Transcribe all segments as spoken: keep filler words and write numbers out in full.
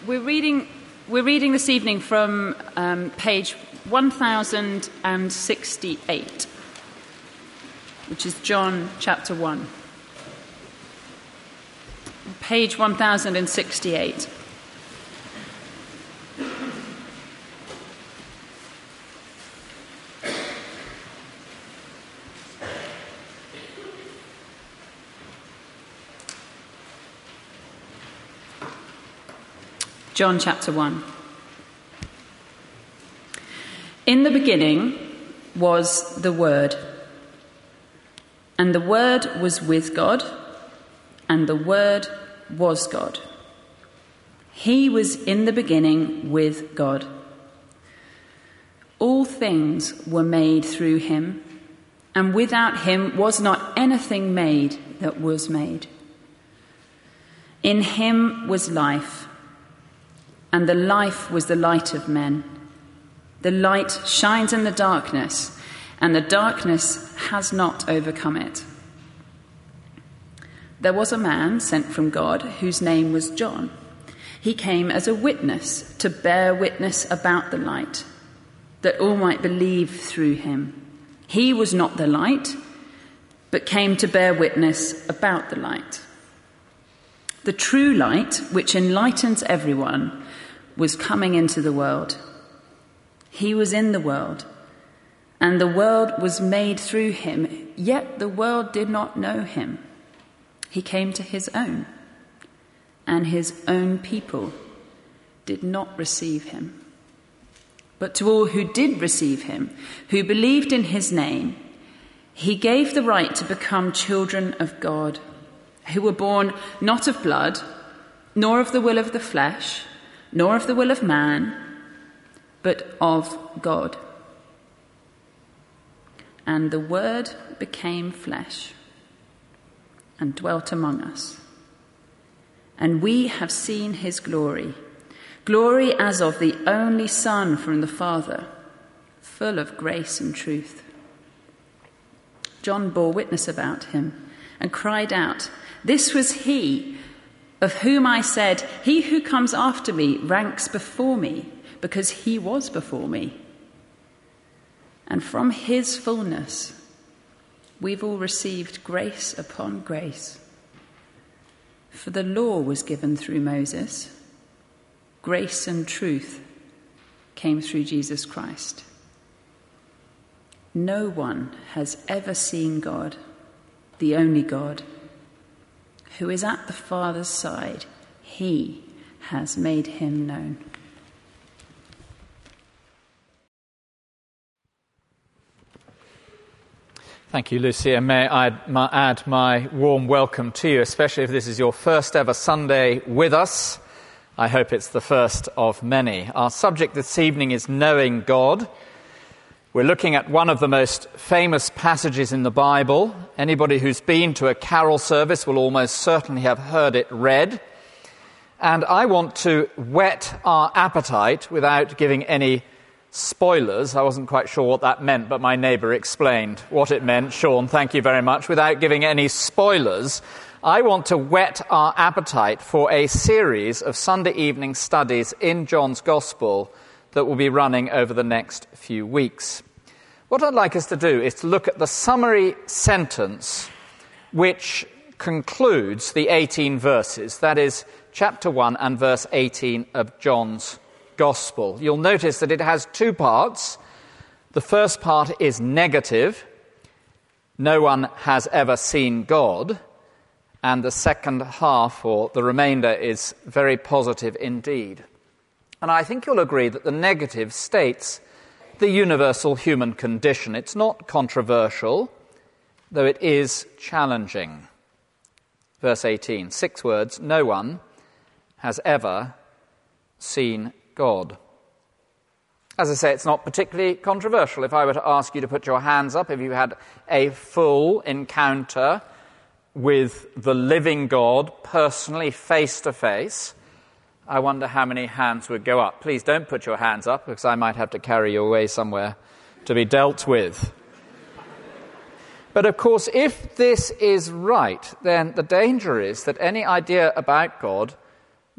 we're reading we're reading this evening from um, page one thousand sixty-eight, which is John chapter one. Page one thousand sixty-eight. John chapter one. In the beginning was the Word, and the Word was with God, and the Word was God. He was in the beginning with God. All things were made through him, and without him was not anything made that was made. In him was life, and the life was the light of men. The light shines in the darkness, and the darkness has not overcome it. There was a man sent from God whose name was John. He came as a witness to bear witness about the light, that all might believe through him. He was not the light, but came to bear witness about the light. The true light, which enlightens everyone, was coming into the world. He was in the world, and the world was made through him, yet the world did not know him. He came to his own, and his own people did not receive him. But to all who did receive him, who believed in his name, he gave the right to become children of God, who were born not of blood, nor of the will of the flesh, nor of the will of man, but of God. And the Word became flesh and dwelt among us. And we have seen his glory, glory as of the only Son from the Father, full of grace and truth. John bore witness about him and cried out, "This was he of whom I said, 'He who comes after me ranks before me, because he was before me.' And from his fullness, we've all received grace upon grace. For the law was given through Moses. Grace and truth came through Jesus Christ. No one has ever seen God, the only God, who is at the Father's side. He has made him known." Thank you, Lucia. May I add my warm welcome to you, especially if this is your first ever Sunday with us. I hope it's the first of many. Our subject this evening is knowing God. We're looking at one of the most famous passages in the Bible. Anybody who's been to a carol service will almost certainly have heard it read. And I want to whet our appetite without giving any spoilers. I wasn't quite sure what that meant, but my neighbour explained what it meant. Sean, thank you very much. Without giving any spoilers, I want to whet our appetite for a series of Sunday evening studies in John's Gospel that will be running over the next few weeks. What I'd like us to do is to look at the summary sentence which concludes the eighteen verses, that is, chapter one and verse eighteen of John's Gospel. You'll notice that it has two parts. The first part is negative. No one has ever seen God. And the second half, or the remainder, is very positive indeed. And I think you'll agree that the negative states the universal human condition. It's not controversial, though it is challenging. Verse eighteen, six words, no one has ever seen God. As I say, it's not particularly controversial. If I were to ask you to put your hands up, if you had a full encounter with the living God, personally, face to face, I wonder how many hands would go up. Please don't put your hands up, because I might have to carry you away somewhere to be dealt with. But of course, if this is right, then the danger is that any idea about God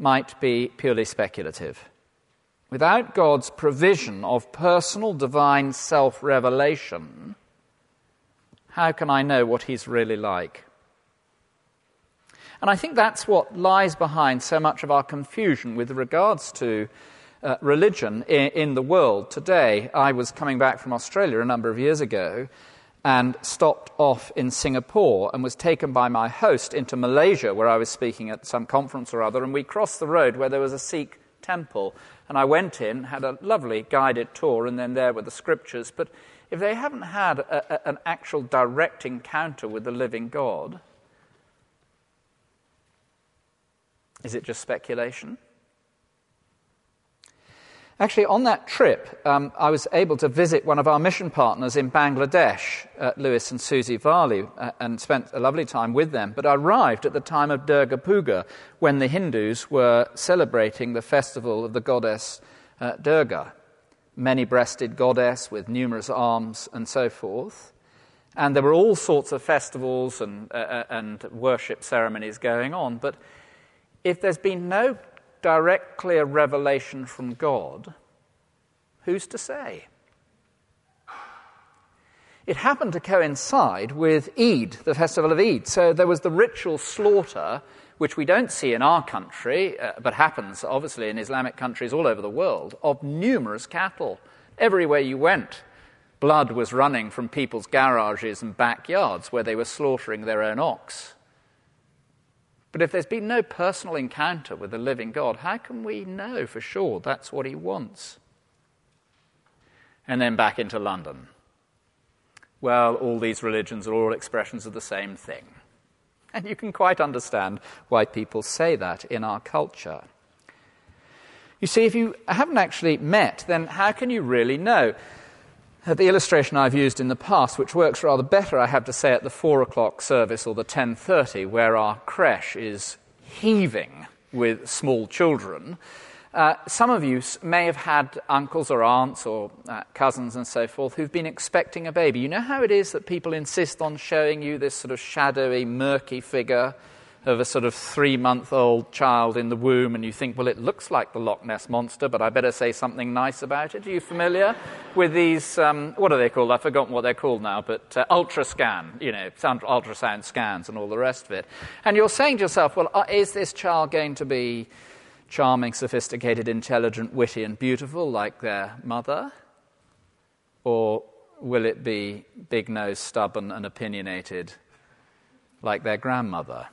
might be purely speculative. Without God's provision of personal divine self-revelation, how can I know what he's really like? And I think that's what lies behind so much of our confusion with regards to uh, religion in, in the world today. I was coming back from Australia a number of years ago and stopped off in Singapore and was taken by my host into Malaysia, where I was speaking at some conference or other, and we crossed the road where there was a Sikh temple. And I went in, had a lovely guided tour, and then there were the scriptures. But if they haven't had a, a, an actual direct encounter with the living God, is it just speculation? Actually, on that trip, um, I was able to visit one of our mission partners in Bangladesh, uh, Lewis and Susie Varley, uh, and spent a lovely time with them. But I arrived at the time of Durga Puja, when the Hindus were celebrating the festival of the goddess uh, Durga, many-breasted goddess with numerous arms and so forth. And there were all sorts of festivals and, uh, and worship ceremonies going on. But if there's been no direct, clear revelation from God, who's to say? It happened to coincide with Eid, the festival of Eid. So there was the ritual slaughter, which we don't see in our country, uh, but happens obviously in Islamic countries all over the world, of numerous cattle. Everywhere you went, blood was running from people's garages and backyards where they were slaughtering their own ox. But if there's been no personal encounter with the living God, how can we know for sure that's what he wants? And then back into London. Well, all these religions are all expressions of the same thing. And you can quite understand why people say that in our culture. You see, if you haven't actually met, then how can you really know? The illustration I've used in the past, which works rather better, I have to say, at the four o'clock service or the ten thirty, where our creche is heaving with small children. Uh, some of you may have had uncles or aunts or uh, cousins and so forth who've been expecting a baby. You know how it is that people insist on showing you this sort of shadowy, murky figure of a sort of three-month-old child in the womb, and you think, well, it looks like the Loch Ness Monster, but I better say something nice about it. Are you familiar with these, um, what are they called? I've forgotten what they're called now, but uh, ultrascan, you know, ultrasound scans and all the rest of it. And you're saying to yourself, well, uh, is this child going to be charming, sophisticated, intelligent, witty, and beautiful like their mother? Or will it be big-nosed, stubborn, and opinionated like their grandmother?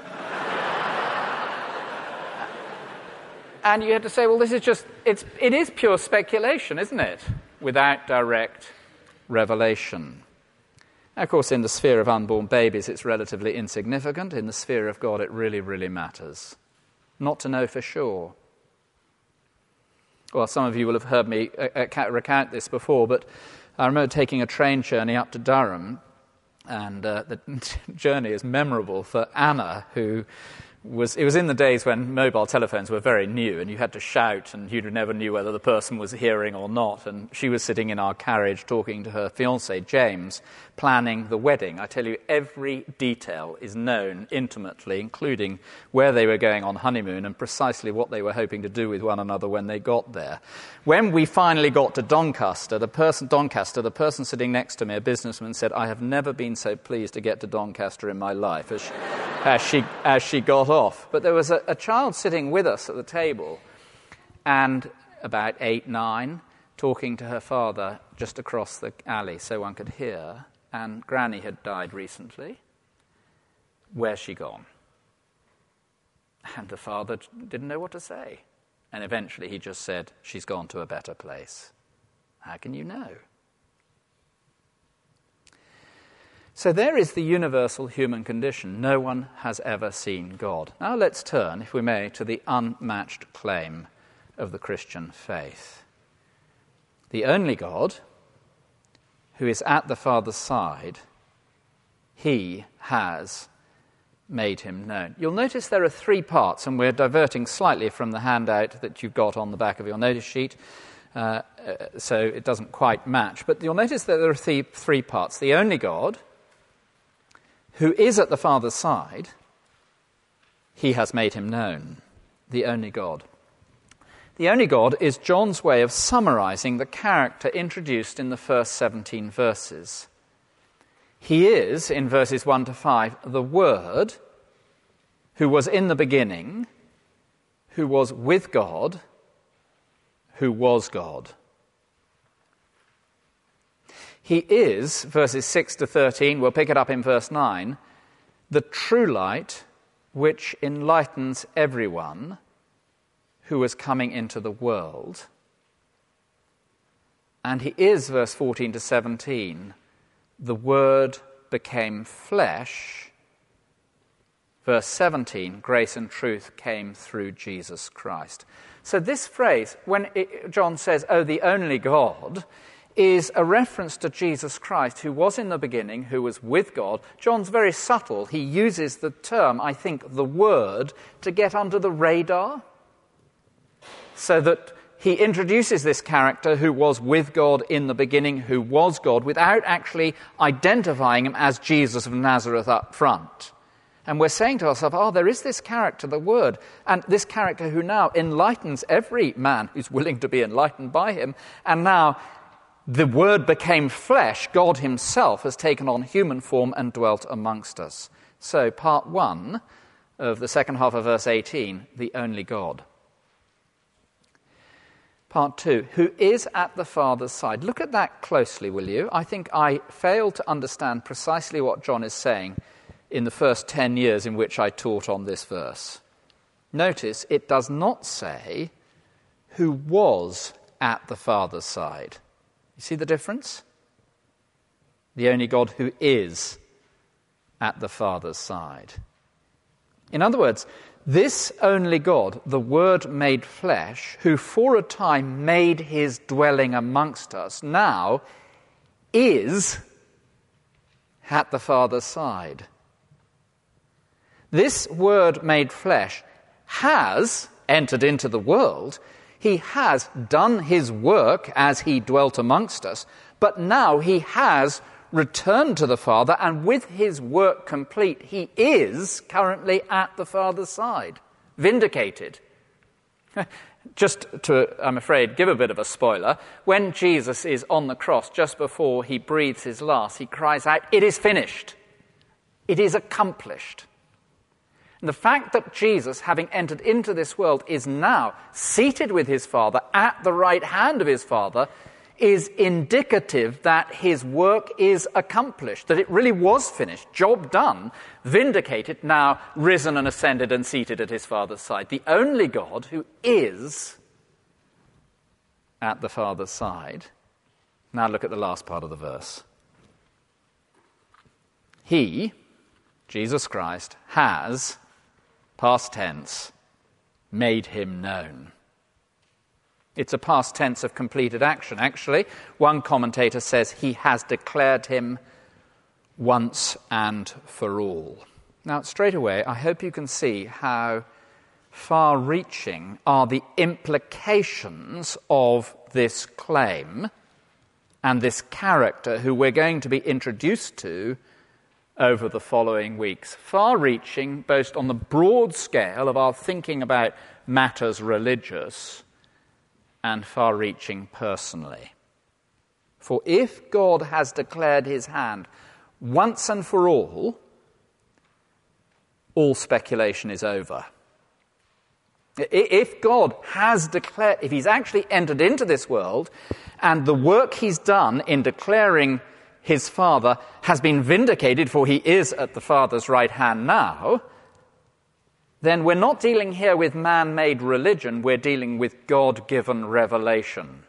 And you have to say, well, this is just, it's, it is pure speculation, isn't it? Without direct revelation. Now, of course, in the sphere of unborn babies, it's relatively insignificant. In the sphere of God, it really, really matters. Not to know for sure. Well, some of you will have heard me recount this before, but I remember taking a train journey up to Durham, and uh, the journey is memorable for Anna, who was, it was in the days when mobile telephones were very new, and you had to shout, and you never knew whether the person was hearing or not, and she was sitting in our carriage talking to her fiancé, James, planning the wedding. I tell you, every detail is known intimately, including where they were going on honeymoon and precisely what they were hoping to do with one another when they got there. When we finally got to Doncaster, the person, Doncaster, the person sitting next to me, a businessman, said, I have never been so pleased to get to Doncaster in my life as she, as she, as she got off. But there was a, a child sitting with us at the table, and about eight, nine, talking to her father just across the alley so one could hear. And Granny had died recently. Where's she gone? And the father didn't know what to say. And eventually he just said, she's gone to a better place. How can you know? So there is the universal human condition. No one has ever seen God. Now let's turn, if we may, to the unmatched claim of the Christian faith. The only God who is at the Father's side, he has made him known. You'll notice there are three parts, and we're diverting slightly from the handout that you've got on the back of your notice sheet, uh, uh, so it doesn't quite match. But you'll notice that there are three, three parts. The only God who is at the Father's side, he has made him known. the only God. The only God is John's way of summarizing the character introduced in the first seventeen verses. He is, in verses one to five, the Word who was in the beginning, who was with God, who was God. He is, verses six to thirteen, we'll pick it up in verse nine, the true light which enlightens everyone who is coming into the world. And he is, verse fourteen to seventeen, the Word became flesh. Verse seventeen, grace and truth came through Jesus Christ. So this phrase, when it, John says, oh, the only God, is a reference to Jesus Christ, who was in the beginning, who was with God. John's very subtle. He uses the term, I think, the Word, to get under the radar, so that he introduces this character who was with God in the beginning, who was God, without actually identifying him as Jesus of Nazareth up front. And we're saying to ourselves, oh, there is this character, the Word, and this character who now enlightens every man who's willing to be enlightened by him. And now the Word became flesh. God himself has taken on human form and dwelt amongst us. So part one of the second half of verse eighteen, the only God. Part two, who is at the Father's side. Look at that closely, will you? I think I failed to understand precisely what John is saying in the first ten years in which I taught on this verse. Notice, it does not say who was at the Father's side. You see the difference? The only God who is at the Father's side. In other words, this only God, the Word made flesh, who for a time made his dwelling amongst us, now is at the Father's side. This Word made flesh has entered into the world. He has done his work as he dwelt amongst us, but now he has returned to the Father, and with his work complete, he is currently at the Father's side, vindicated. Just to, I'm afraid, give a bit of a spoiler, when Jesus is on the cross, just before he breathes his last, he cries out, "It is finished. It is accomplished." And the fact that Jesus, having entered into this world, is now seated with his Father at the right hand of his Father is indicative that his work is accomplished, that it really was finished, job done, vindicated, now risen and ascended and seated at his Father's side. The only God who is at the Father's side. Now look at the last part of the verse. He, Jesus Christ, has, past tense, made him known. It's a past tense of completed action, actually. One commentator says he has declared him once and for all. Now, straight away, I hope you can see how far-reaching are the implications of this claim and this character who we're going to be introduced to over the following weeks. Far-reaching, both on the broad scale of our thinking about matters religious, and far-reaching personally. For if God has declared his hand once and for all, all speculation is over. If God has declared, if he's actually entered into this world, and the work he's done in declaring his Father has been vindicated, for he is at the Father's right hand now, then we're not dealing here with man-made religion, we're dealing with God-given revelation.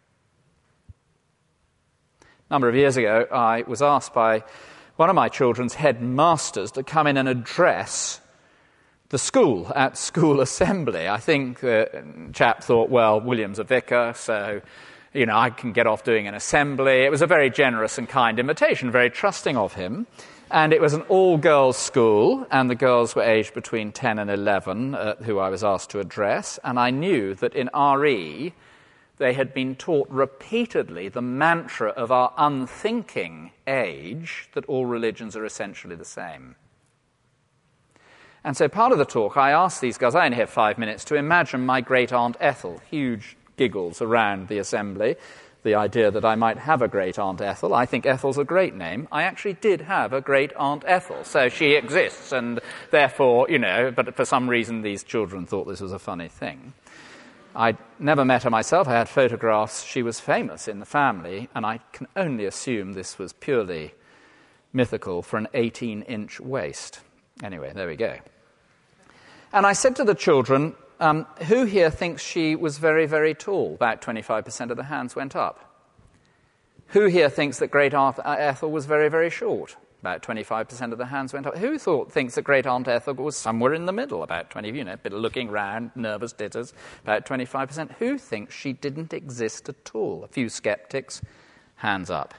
A number of years ago, I was asked by one of my children's headmasters to come in and address the school at school assembly. I think the chap thought, well, William's a vicar, so, you know, I can get off doing an assembly. It was a very generous and kind invitation, very trusting of him. And it was an all-girls school, and the girls were aged between ten and eleven, uh, who I was asked to address. And I knew that in R E, they had been taught repeatedly the mantra of our unthinking age that all religions are essentially the same. And so part of the talk, I asked these guys, I only have five minutes, to imagine my great-aunt Ethel. Huge giggles around the assembly, the idea that I might have a great-aunt Ethel. I think Ethel's a great name. I actually did have a great-aunt Ethel, so she exists, and therefore, you know, but for some reason these children thought this was a funny thing. I'd never met her myself. I had photographs. She was famous in the family, and I can only assume this was purely mythical for an eighteen-inch waist. Anyway, there we go. And I said to the children, um, who here thinks she was very, very tall? About twenty-five percent of the hands went up. Who here thinks that Great-aunt Ethel was very, very short? About twenty-five percent of the hands went up. Who thought thinks that Great-aunt Ethel was somewhere in the middle? About twenty, you know, a bit of looking round, nervous titters. About twenty-five percent. Who thinks she didn't exist at all? A few skeptics. Hands up.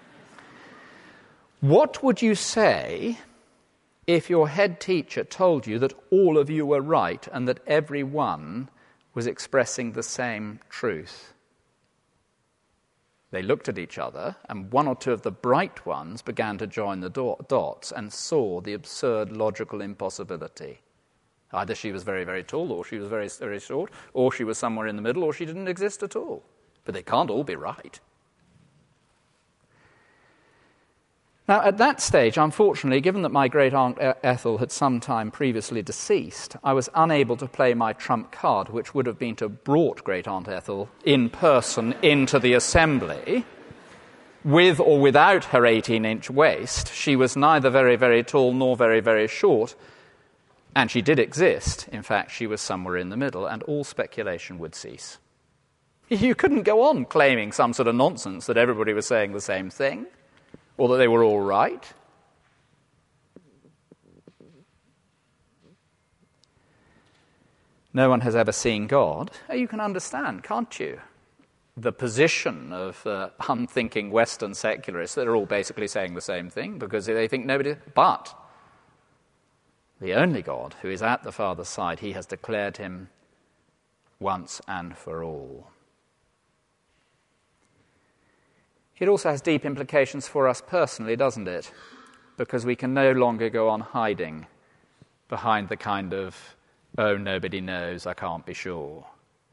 What would you say if your head teacher told you that all of you were right and that everyone was expressing the same truth? They looked at each other, and one or two of the bright ones began to join the do- dots and saw the absurd logical impossibility. Either she was very, very tall, or she was very, very short, or she was somewhere in the middle, or she didn't exist at all. But they can't all be right. Now, at that stage, unfortunately, given that my great-aunt Ethel had some time previously deceased, I was unable to play my trump card, which would have been to have brought great-aunt Ethel in person into the assembly. With or without her eighteen-inch waist, she was neither very, very tall nor very, very short, and she did exist. In fact, she was somewhere in the middle, and all speculation would cease. You couldn't go on claiming some sort of nonsense that everybody was saying the same thing, or that they were all right. No one has ever seen God. Oh, you can understand, can't you, the position of uh, unthinking Western secularists that are all basically saying the same thing because they think nobody... But the only God who is at the Father's side, he has declared him once and for all. It also has deep implications for us personally, doesn't it? Because we can no longer go on hiding behind the kind of, oh, nobody knows, I can't be sure.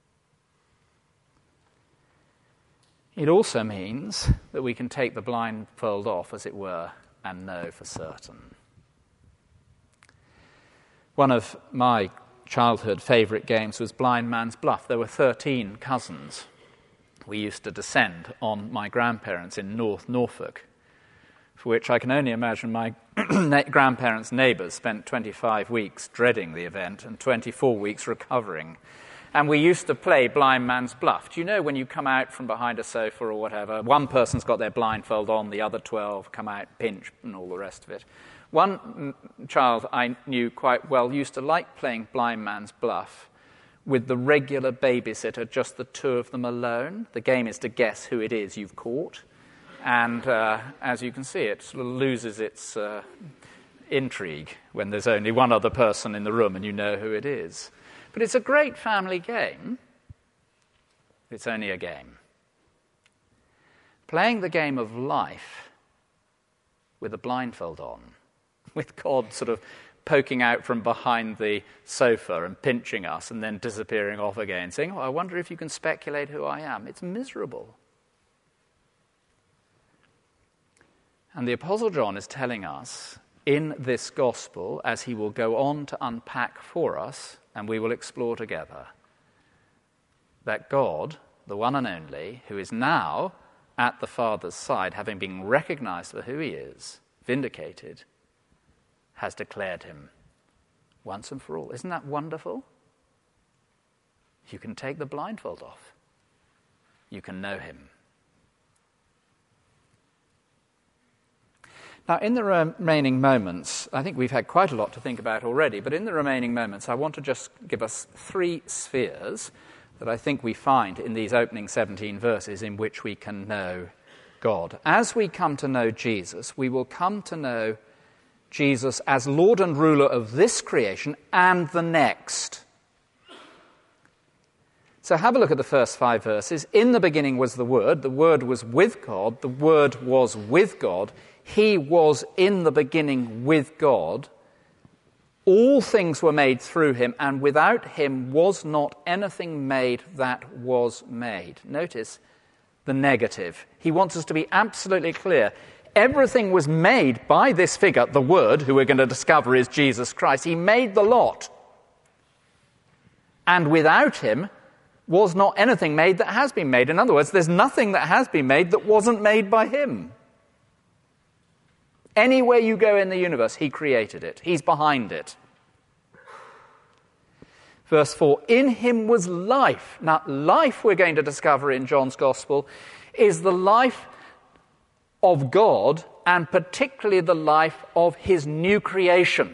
It also means that we can take the blindfold off, as it were, and know for certain. One of my childhood favourite games was Blind Man's Bluff. There were thirteen cousins. We used to descend on my grandparents in North Norfolk, for which I can only imagine my grandparents' neighbours spent twenty-five weeks dreading the event and twenty-four weeks recovering. And we used to play Blind Man's Bluff. Do you know when you come out from behind a sofa or whatever, one person's got their blindfold on, the other twelve come out, pinch, and all the rest of it. One child I knew quite well used to like playing Blind Man's Bluff with the regular babysitter, just the two of them alone. The game is to guess who it is you've caught. And uh, as you can see, it sort of loses its uh, intrigue when there's only one other person in the room and you know who it is. But it's a great family game. It's only a game. Playing the game of life with a blindfold on, with God sort of poking out from behind the sofa and pinching us and then disappearing off again, saying, oh, I wonder if you can speculate who I am. It's miserable. And the Apostle John is telling us in this gospel, as he will go on to unpack for us, and we will explore together, that God, the one and only, who is now at the Father's side, having been recognized for who he is, vindicated, has declared him once and for all. Isn't that wonderful? You can take the blindfold off. You can know him. Now, in the remaining moments, I think we've had quite a lot to think about already, but in the remaining moments, I want to just give us three spheres that I think we find in these opening seventeen verses in which we can know God. As we come to know Jesus, we will come to know Jesus as Lord and ruler of this creation and the next. So have a look at the first five verses. In the beginning was the Word. The Word was with God. The Word was with God. He was in the beginning with God. All things were made through him, and without him was not anything made that was made. Notice the negative. He wants us to be absolutely clear. Everything was made by this figure, the Word, who we're going to discover is Jesus Christ. He made the lot. And without him was not anything made that has been made. In other words, there's nothing that has been made that wasn't made by him. Anywhere you go in the universe, he created it. He's behind it. Verse four, in him was life. Now, life, we're going to discover in John's Gospel, is the life of God, and particularly the life of his new creation.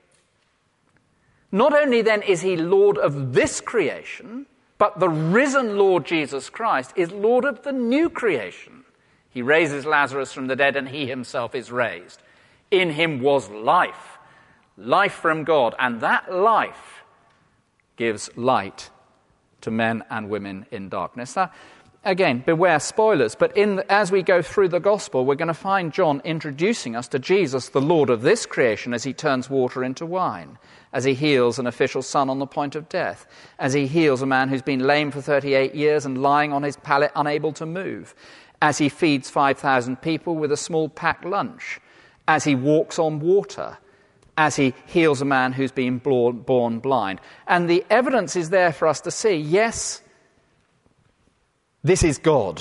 Not only then is he Lord of this creation, but the risen Lord Jesus Christ is Lord of the new creation. He raises Lazarus from the dead, and he himself is raised. In him was life, life from God, and that life gives light to men and women in darkness. Now, again, beware spoilers, but in the, as we go through the Gospel, we're going to find John introducing us to Jesus, the Lord of this creation, as he turns water into wine, as he heals an official son on the point of death, as he heals a man who's been lame for thirty-eight years and lying on his pallet unable to move, as he feeds five thousand people with a small packed lunch, as he walks on water, as he heals a man who's been born blind. And the evidence is there for us to see, yes, this is God.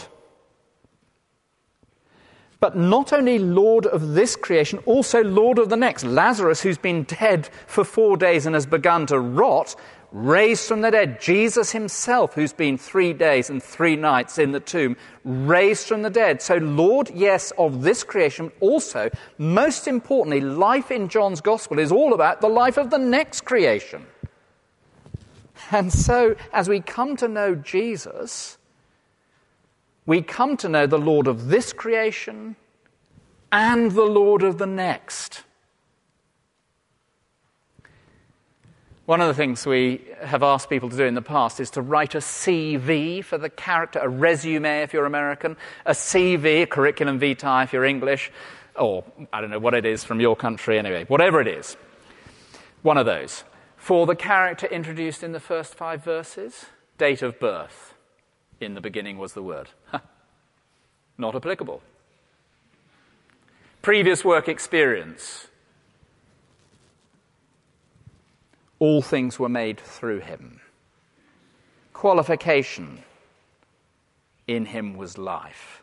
But not only Lord of this creation, also Lord of the next. Lazarus, who's been dead for four days and has begun to rot, raised from the dead. Jesus himself, who's been three days and three nights in the tomb, raised from the dead. So Lord, yes, of this creation, also, most importantly, life in John's Gospel is all about the life of the next creation. And so, as we come to know Jesus, we come to know the Lord of this creation and the Lord of the next. One of the things we have asked people to do in the past is to write a C V for the character, a resume if you're American, a C V, a curriculum vitae if you're English, or I don't know what it is from your country anyway, whatever it is. One of those. For the character introduced in the first five verses, date of birth. In the beginning was the Word. Not applicable. Previous work experience. All things were made through him. Qualification. In him was life.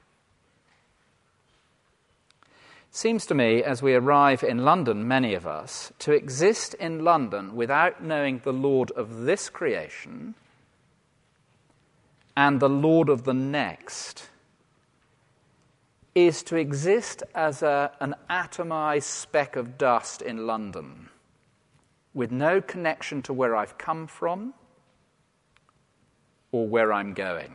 It seems to me, as we arrive in London, many of us, to exist in London without knowing the Lord of this creation and the Lord of the next is to exist as a, an atomized speck of dust in London, with no connection to where I've come from or where I'm going.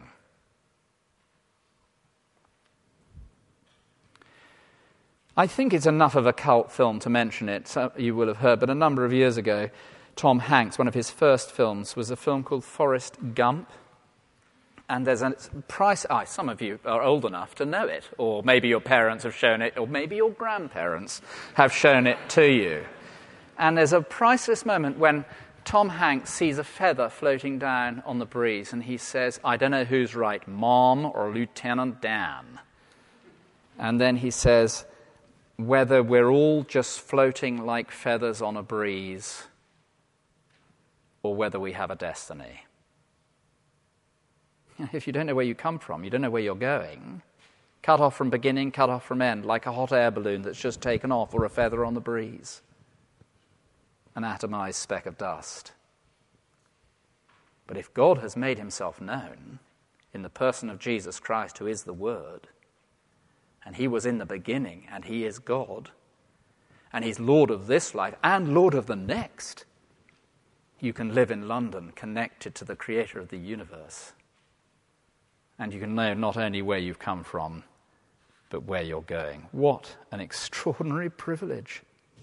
I think it's enough of a cult film to mention it. So you will have heard, but a number of years ago, Tom Hanks, one of his first films, was a film called Forrest Gump. And there's a price... Ah, some of you are old enough to know it, or maybe your parents have shown it, or maybe your grandparents have shown it to you. And there's a priceless moment when Tom Hanks sees a feather floating down on the breeze, and he says, I don't know who's right, Mom or Lieutenant Dan. And then he says, whether we're all just floating like feathers on a breeze, or whether we have a destiny. If you don't know where you come from, you don't know where you're going, cut off from beginning, cut off from end, like a hot air balloon that's just taken off, or a feather on the breeze. An atomized speck of dust. But if God has made himself known in the person of Jesus Christ, who is the Word, and he was in the beginning, and he is God, and he's Lord of this life and Lord of the next, you can live in London connected to the Creator of the universe. And you can know not only where you've come from, but where you're going. What an extraordinary privilege.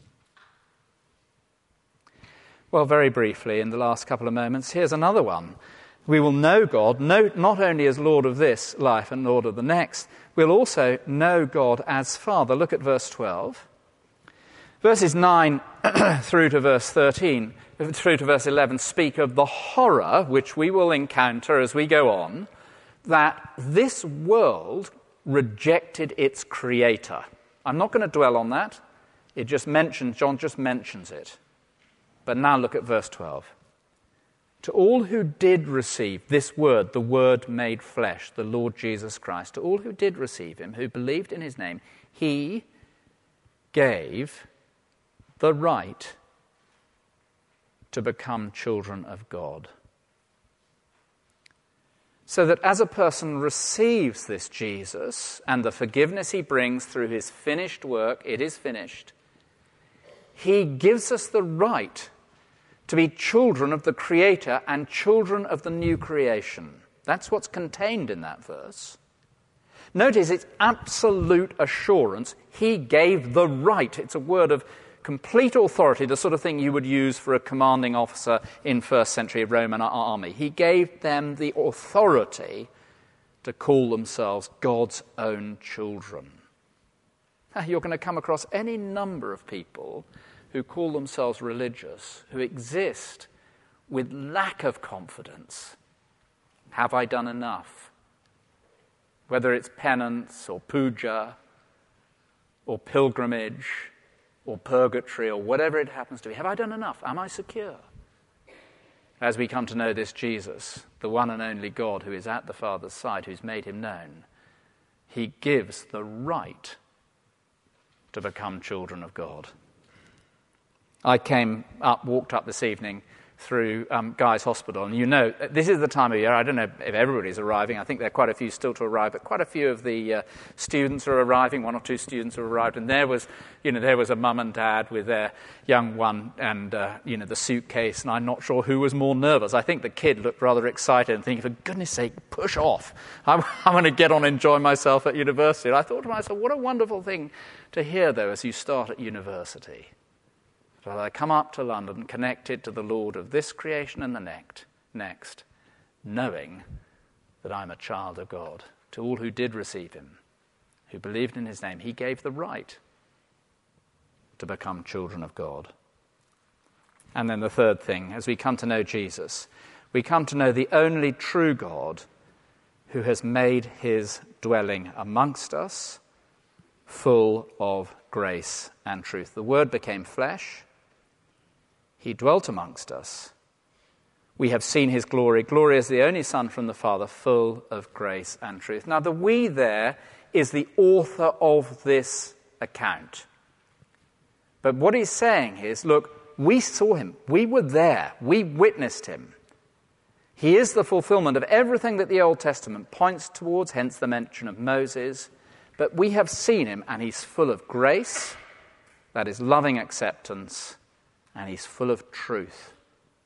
Well, very briefly, in the last couple of moments, here's another one. We will know God not only as Lord of this life and Lord of the next, we'll also know God as Father. Look at verse twelve. Verses nine through to verse thirteen, through to verse eleven, speak of the horror which we will encounter as we go on, that this world rejected its creator. I'm not going to dwell on that. It just mentions, John just mentions it. But now look at verse twelve. To all who did receive this word, the Word made flesh, the Lord Jesus Christ, to all who did receive him, who believed in his name, he gave the right to become children of God. So that as a person receives this Jesus and the forgiveness he brings through his finished work, it is finished, he gives us the right to be children of the Creator and children of the new creation. That's what's contained in that verse. Notice it's absolute assurance. He gave the right. It's a word of complete authority, the sort of thing you would use for a commanding officer in first century Roman army. He gave them the authority to call themselves God's own children. You're going to come across any number of people who call themselves religious, who exist with lack of confidence. Have I done enough? Whether it's penance or puja or pilgrimage or purgatory or whatever it happens to be. Have I done enough? Am I secure? As we come to know this Jesus, the one and only God who is at the Father's side, who's made him known, he gives the right to become children of God. I came up, walked up this evening through um, Guy's Hospital, and you know, this is the time of year, I don't know if everybody's arriving, I think there are quite a few still to arrive, but quite a few of the uh, students are arriving, one or two students have arrived, and there was, you know, there was a mum and dad with their young one and, uh, you know, the suitcase, and I'm not sure who was more nervous. I think the kid looked rather excited and thinking, for goodness sake, push off. I'm, I'm going to get on and enjoy myself at university. And I thought to myself, what a wonderful thing to hear, though, as you start at university. So I come up to London connected to the Lord of this creation and the next, next, knowing that I'm a child of God. To all who did receive him, who believed in his name, he gave the right to become children of God. And then the third thing, as we come to know Jesus, we come to know the only true God who has made his dwelling amongst us full of grace and truth. The Word became flesh. He dwelt amongst us. We have seen his glory. Glory as the only Son from the Father, full of grace and truth. Now, the we there is the author of this account. But what he's saying is, look, we saw him. We were there. We witnessed him. He is the fulfillment of everything that the Old Testament points towards, hence the mention of Moses. But we have seen him, and he's full of grace, that is loving acceptance, and he's full of truth.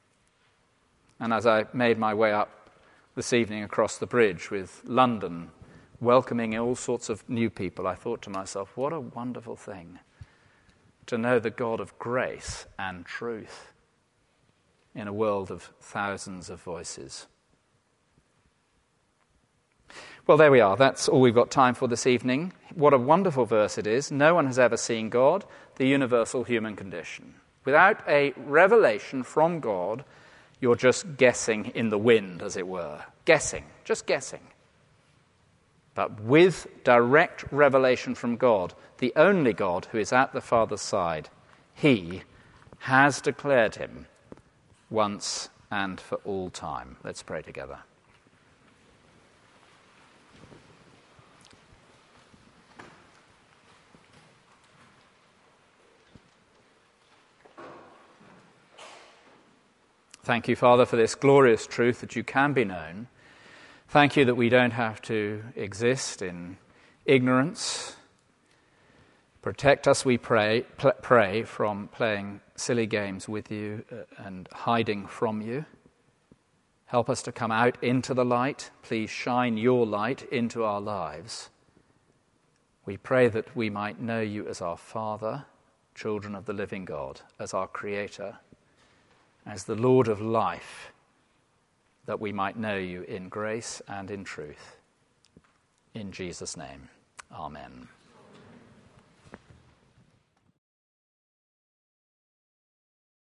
And as I made my way up this evening across the bridge with London, welcoming all sorts of new people, I thought to myself, what a wonderful thing to know the God of grace and truth in a world of thousands of voices. Well, there we are. That's all we've got time for this evening. What a wonderful verse it is. No one has ever seen God, the universal human condition. Without a revelation from God, you're just guessing in the wind, as it were. Guessing, just guessing. But with direct revelation from God, the only God who is at the Father's side, he has declared him once and for all time. Let's pray together. Thank you, Father, for this glorious truth that you can be known. Thank you that we don't have to exist in ignorance. Protect us, we pray, pl- pray from playing silly games with you and hiding from you. Help us to come out into the light. Please shine your light into our lives. We pray that we might know you as our Father, children of the living God, as our Creator, as the Lord of life, that we might know you in grace and in truth. In Jesus' name, amen.